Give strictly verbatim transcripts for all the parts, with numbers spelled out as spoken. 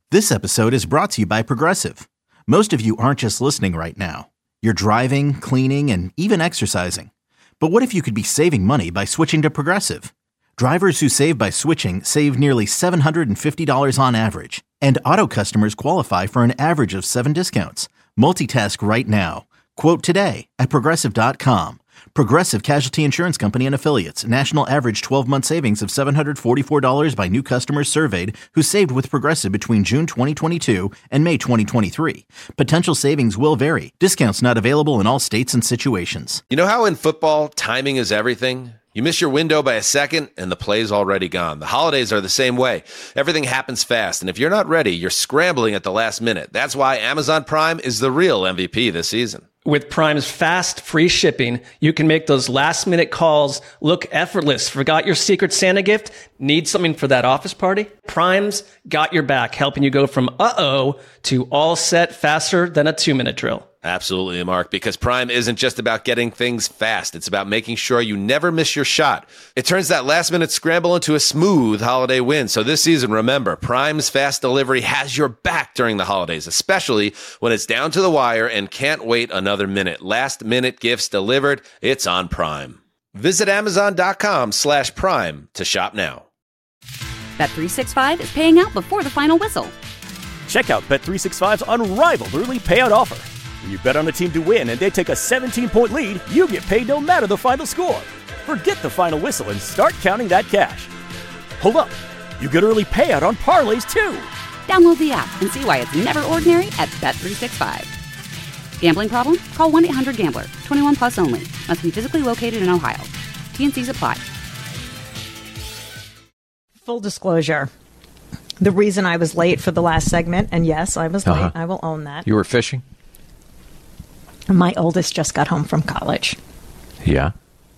This episode is brought to you by Progressive. Most of you aren't just listening right now. You're driving, cleaning, and even exercising. But what if you could be saving money by switching to Progressive? Drivers who save by switching save nearly seven hundred fifty dollars on average. And auto customers qualify for an average of seven discounts. Multitask right now. Quote today at Progressive dot com. Progressive Casualty Insurance Company and Affiliates. National average twelve-month savings of seven hundred forty-four dollars by new customers surveyed who saved with Progressive between June twenty twenty-two and May twenty twenty-three. Potential savings will vary. Discounts not available in all states and situations. You know how in football, timing is everything? You miss your window by a second, and the play's already gone. The holidays are the same way. Everything happens fast, and if you're not ready, you're scrambling at the last minute. That's why Amazon Prime is the real M V P this season. With Prime's fast, free shipping, you can make those last-minute calls look effortless. Forgot your Secret Santa gift? Need something for that office party? Prime's got your back, helping you go from uh-oh to all set faster than a two-minute drill. Absolutely, Mark, because Prime isn't just about getting things fast. It's about making sure you never miss your shot. It turns that last-minute scramble into a smooth holiday win. So this season, remember, Prime's fast delivery has your back during the holidays, especially when it's down to the wire and can't wait another minute. Last-minute gifts delivered, it's on Prime. Visit Amazon.com slash Prime to shop now. Bet three sixty-five is paying out before the final whistle. Check out Bet three sixty-five's unrivaled early payout offer. When you bet on a team to win and they take a seventeen-point lead, you get paid no matter the final score. Forget the final whistle and start counting that cash. Hold up. You get early payout on parlays, too. Download the app and see why it's never ordinary at Bet three sixty-five. Gambling problem? Call one eight hundred gambler. twenty-one plus only. Must be physically located in Ohio. T and C's apply. Full disclosure. The reason I was late for the last segment, and yes, I was Uh-huh. late. I will own that. You were fishing? My oldest just got home from college. Yeah.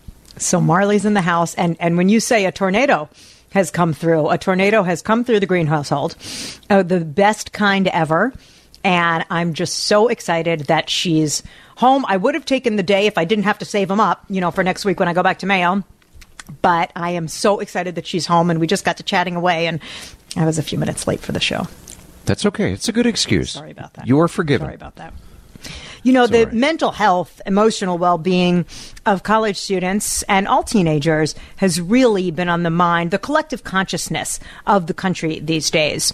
So Marley's in the house. And, and when you say a tornado has come through, a tornado has come through the Green household, uh, the best kind ever. And I'm just so excited that she's home. I would have taken the day if I didn't have to save them up, you know, for next week when I go back to Mayo. But I am so excited that she's home, and we just got to chatting away, and I was a few minutes late for the show. That's okay. It's a good excuse. Sorry about that. You are forgiven. Sorry about that. You know, It's the all right. mental health, emotional well-being of college students and all teenagers has really been on the mind, the collective consciousness of the country these days.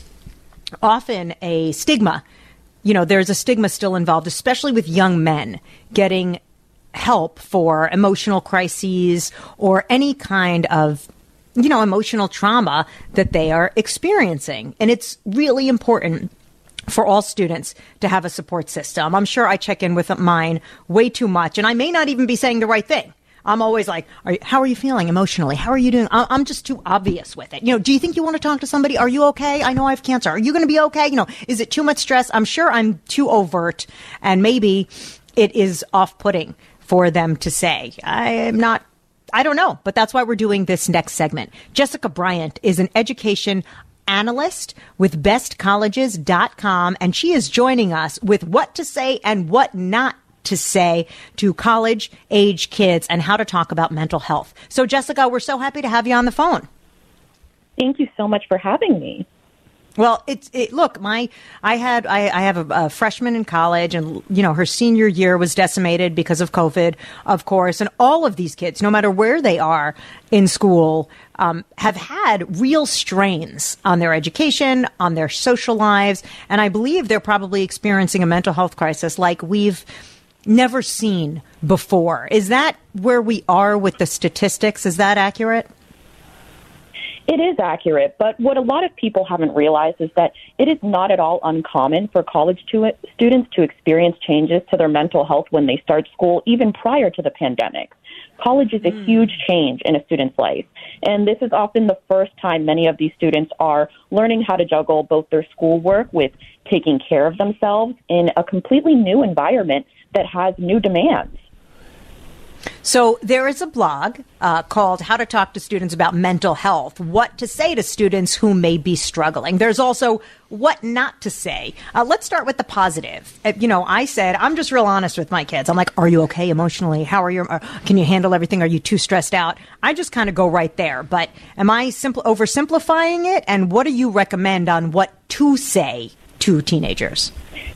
Often a stigma, you know, there's a stigma still involved, especially with young men getting help for emotional crises or any kind of, you know, emotional trauma that they are experiencing. And it's really important for all students to have a support system. I'm sure I check in with mine way too much, and I may not even be saying the right thing. I'm always like, are you, how are you feeling emotionally? How are you doing? I- I'm just too obvious with it. You know, do you think you want to talk to somebody? Are you okay? I know I have cancer. Are you going to be okay? You know, is it too much stress? I'm sure I'm too overt, and maybe it is off-putting for them to say. I am not, I don't know, but that's why we're doing this next segment. Jessica Bryant is an education analyst with best colleges dot com, and she is joining us with what to say and what not to say to college-age kids and how to talk about mental health. So, Jessica, we're so happy to have you on the phone. Thank you so much for having me. Well, it's it, look, my I had I, I have a, a freshman in college, and you know her senior year was decimated because of COVID, of course, and all of these kids, no matter where they are in school, um, have had real strains on their education, on their social lives, and I believe they're probably experiencing a mental health crisis like we've never seen before. Is that where we are with the statistics? Is that accurate? It is accurate, but what a lot of people haven't realized is that it is not at all uncommon for college to, students to experience changes to their mental health when they start school, even prior to the pandemic. College is a mm. huge change in a student's life, and this is often the first time many of these students are learning how to juggle both their schoolwork with taking care of themselves in a completely new environment that has new demands. So there is a blog uh, called How to Talk to Students About Mental Health, what to say to students who may be struggling. There's also what not to say. Uh, let's start with the positive. Uh, you know, I said, I'm just real honest with my kids. I'm like, are you okay emotionally? How are you? Uh, can you handle everything? Are you too stressed out? I just kind of go right there. But am I simple oversimplifying it? And what do you recommend on what to say to teenagers?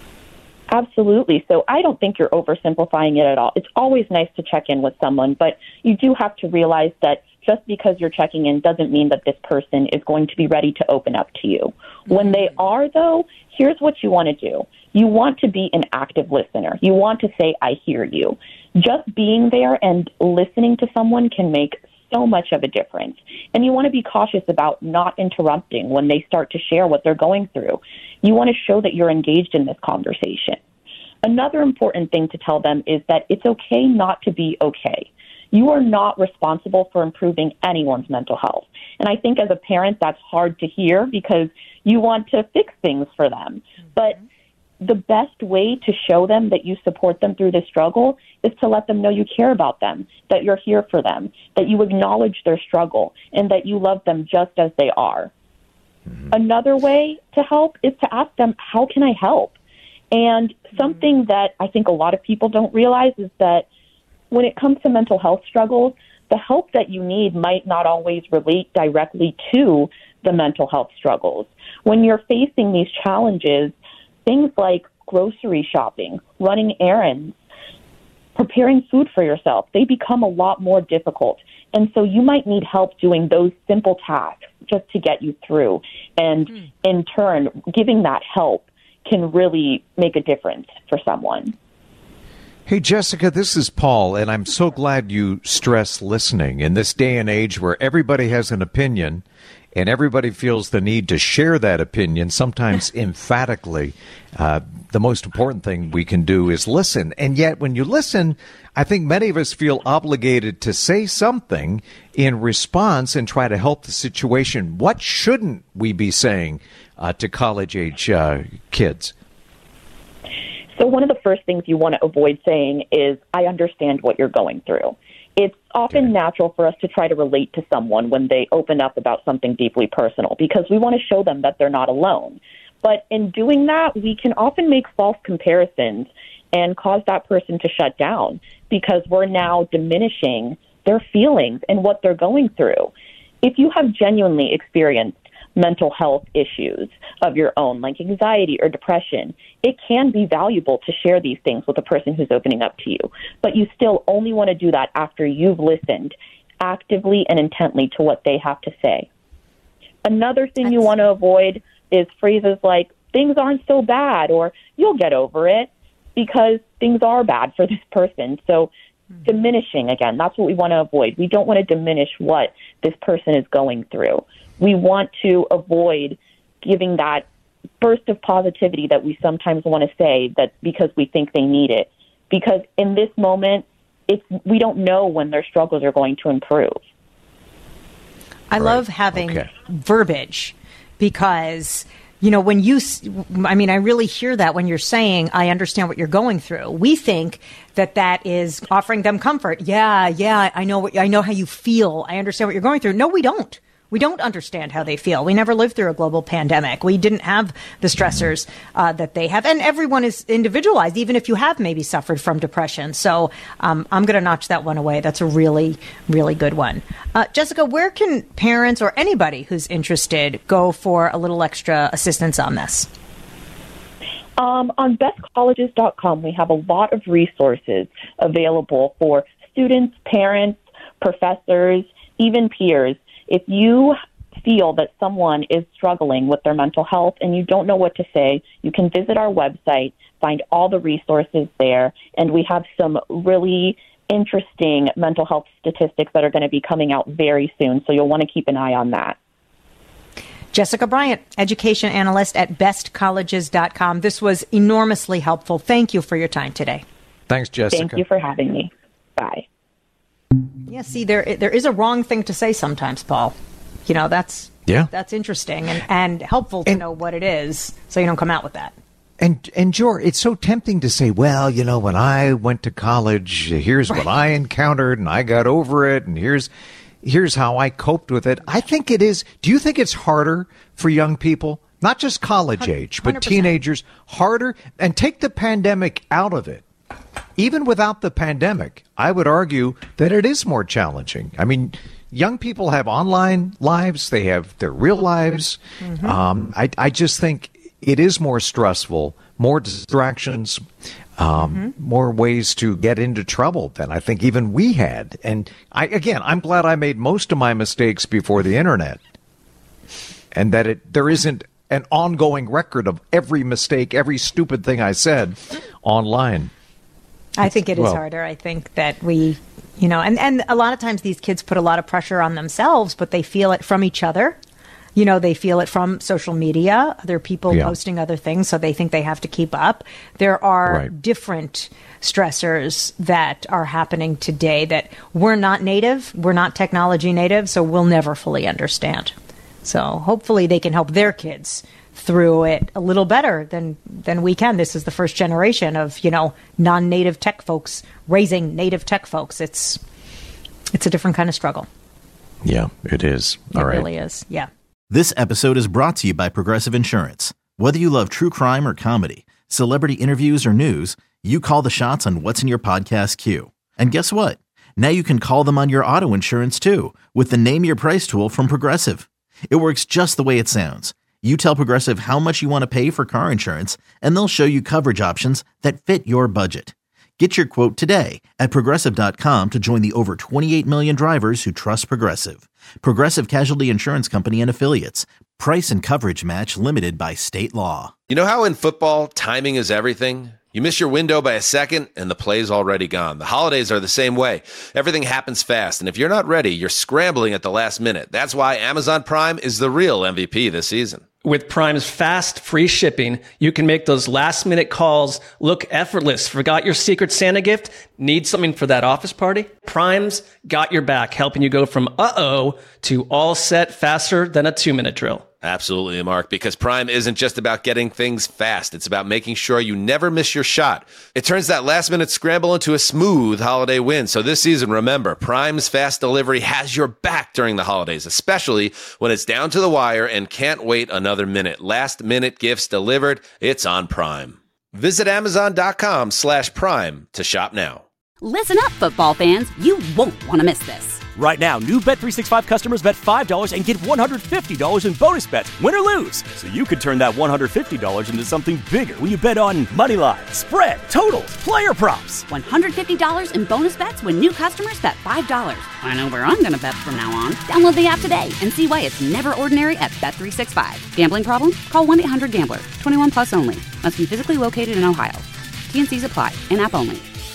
Absolutely. So I don't think you're oversimplifying it at all. It's always nice to check in with someone, but you do have to realize that just because you're checking in doesn't mean that this person is going to be ready to open up to you. Mm-hmm. When they are, though, here's what you want to do. You want to be an active listener. You want to say, I hear you. Just being there and listening to someone can make so much of a difference. And you want to be cautious about not interrupting when they start to share what they're going through. You want to show that you're engaged in this conversation. Another important thing to tell them is that it's okay not to be okay. You are not responsible for improving anyone's mental health. And I think as a parent, that's hard to hear because you want to fix things for them. Mm-hmm. But the best way to show them that you support them through this struggle is to let them know you care about them, that you're here for them, that you acknowledge their struggle, and that you love them just as they are. Mm-hmm. Another way to help is to ask them, how can I help? And something mm-hmm. that I think a lot of people don't realize is that when it comes to mental health struggles, the help that you need might not always relate directly to the mental health struggles. When you're facing these challenges, things like grocery shopping, running errands, preparing food for yourself, they become a lot more difficult. And so you might need help doing those simple tasks just to get you through. And mm. in turn, giving that help can really make a difference for someone. Hey, Jessica, this is Paul, and I'm so glad you stress listening. In this day and age where everybody has an opinion and everybody feels the need to share that opinion, sometimes emphatically, uh, the most important thing we can do is listen. And yet when you listen, I think many of us feel obligated to say something in response and try to help the situation. What shouldn't we be saying uh, to college-age uh, kids? So one of the first things you want to avoid saying is, I understand what you're going through. It's often okay. natural for us to try to relate to someone when they open up about something deeply personal because we want to show them that they're not alone. But in doing that, we can often make false comparisons and cause that person to shut down because we're now diminishing their feelings and what they're going through. If you have genuinely experienced mental health issues of your own, like anxiety or depression, it can be valuable to share these things with a person who's opening up to you. But you still only want to do that after you've listened actively and intently to what they have to say. Another thing That's... you want to avoid is phrases like, things aren't so bad, or you'll get over it, because things are bad for this person. So mm-hmm. diminishing, again, that's what we want to avoid. We don't want to diminish what this person is going through. We want to avoid giving that burst of positivity that we sometimes want to say that because we think they need it. Because in this moment, it's, we don't know when their struggles are going to improve. I right. love having okay. verbiage because, you know, when you, I mean, I really hear that when you're saying, I understand what you're going through. We think that that is offering them comfort. Yeah, yeah, I know what, I know how you feel. I understand what you're going through. No, we don't. We don't understand how they feel. We never lived through a global pandemic. We didn't have the stressors uh, that they have. And everyone is individualized, even if you have maybe suffered from depression. So um, I'm going to notch that one away. That's a really, really good one. Uh, Jessica, where can parents or anybody who's interested go for a little extra assistance on this? Um, on best colleges dot com, we have a lot of resources available for students, parents, professors, even peers. If you feel that someone is struggling with their mental health and you don't know what to say, you can visit our website, find all the resources there, and we have some really interesting mental health statistics that are going to be coming out very soon, so you'll want to keep an eye on that. Jessica Bryant, education analyst at best colleges dot com. This was enormously helpful. Thank you for your time today. Thanks, Jessica. Thank you for having me. Bye. Yeah, see, there there is a wrong thing to say sometimes, Paul. You know, that's yeah. that's interesting and, and helpful to and, know what it is so you don't come out with that. And, and Jor, it's so tempting to say, well, you know, when I went to college, here's right. what I encountered and I got over it. And here's, here's how I coped with it. I think it is. Do you think it's harder for young people, not just college age, but one hundred percent teenagers, harder? And take the pandemic out of it. Even without the pandemic, I would argue that it is more challenging. I mean, young people have online lives. They have their real lives. Mm-hmm. Um, I, I just think it is more stressful, more distractions, um, mm-hmm. more ways to get into trouble than I think even we had. And I, again, I'm glad I made most of my mistakes before the internet, and that it there isn't an ongoing record of every mistake, every stupid thing I said online. I think it is well, harder. I think that we, you know, and, and a lot of times these kids put a lot of pressure on themselves, but they feel it from each other. You know, they feel it from social media, other people yeah. posting other things, so they think they have to keep up. There are right. different stressors that are happening today that we're not native, we're not technology native, so we'll never fully understand. So hopefully they can help their kids through it a little better than than we can. This is the first generation of, you know, non-native tech folks raising native tech folks. It's it's a different kind of struggle. Yeah, it is. All it right. really is. Yeah. This episode is brought to you by Progressive Insurance. Whether you love true crime or comedy, celebrity interviews or news, you call the shots on what's in your podcast queue. And guess what? Now you can call them on your auto insurance too with the Name Your Price tool from Progressive. It works just the way it sounds. You tell Progressive how much you want to pay for car insurance, and they'll show you coverage options that fit your budget. Get your quote today at Progressive dot com to join the over twenty-eight million drivers who trust Progressive. Progressive Casualty Insurance Company and Affiliates. Price and coverage match limited by state law. You know how in football, timing is everything? You miss your window by a second, and the play's already gone. The holidays are the same way. Everything happens fast, and if you're not ready, you're scrambling at the last minute. That's why Amazon Prime is the real M V P this season. With Prime's fast, free shipping, you can make those last-minute calls look effortless. Forgot your Secret Santa gift? Need something for that office party? Prime's got your back, helping you go from uh-oh to all set faster than a two-minute drill. Absolutely, Mark, because Prime isn't just about getting things fast. It's about making sure you never miss your shot. It turns that last-minute scramble into a smooth holiday win. So this season, remember, Prime's fast delivery has your back during the holidays, especially when it's down to the wire and can't wait another minute. Last-minute gifts delivered. It's on Prime. Visit Amazon.com slash Prime to shop now. Listen up, football fans. You won't want to miss this. Right now, new Bet three sixty-five customers bet five dollars and get one hundred fifty dollars in bonus bets, win or lose. So you could turn that one hundred fifty dollars into something bigger when you bet on money line, spread, totals, player props. one hundred fifty dollars in bonus bets when new customers bet five dollars. I know where I'm going to bet from now on. Download the app today and see why it's never ordinary at Bet three sixty-five. Gambling problem? Call one eight hundred gambler. twenty-one plus only. Must be physically located in Ohio. T and C's apply. In-app only.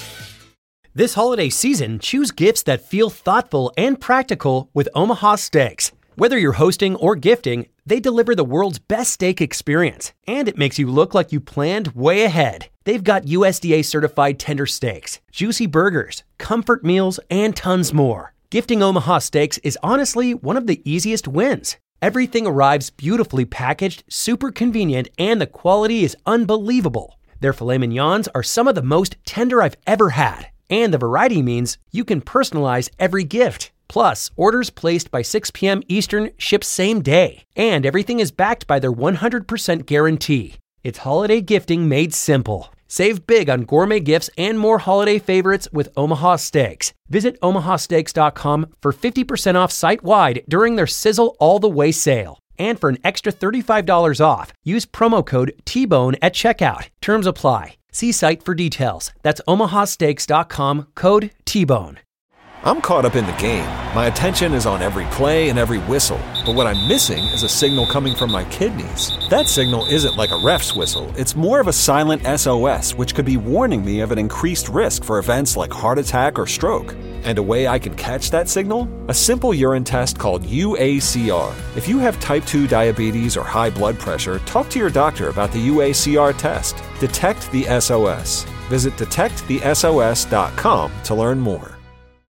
This holiday season, choose gifts that feel thoughtful and practical with Omaha Steaks. Whether you're hosting or gifting, they deliver the world's best steak experience, and it makes you look like you planned way ahead. They've got U S D A-certified tender steaks, juicy burgers, comfort meals, and tons more. Gifting Omaha Steaks is honestly one of the easiest wins. Everything arrives beautifully packaged, super convenient, and the quality is unbelievable. Their filet mignons are some of the most tender I've ever had. And the variety means you can personalize every gift. Plus, orders placed by six p.m. Eastern ship same day. And everything is backed by their one hundred percent guarantee. It's holiday gifting made simple. Save big on gourmet gifts and more holiday favorites with Omaha Steaks. Visit omaha steaks dot com for fifty percent off site-wide during their Sizzle All the Way sale. And for an extra thirty-five dollars off, use promo code T Bone at checkout. Terms apply. See site for details. That's omaha steaks dot com, code T Bone. I'm caught up in the game. My attention is on every play and every whistle. But what I'm missing is a signal coming from my kidneys. That signal isn't like a ref's whistle. It's more of a silent S O S, which could be warning me of an increased risk for events like heart attack or stroke. And a way I can catch that signal? A simple urine test called U A C R. If you have type two diabetes or high blood pressure, talk to your doctor about the U A C R test. Detect the S O S. Visit detect the S O S dot com to learn more.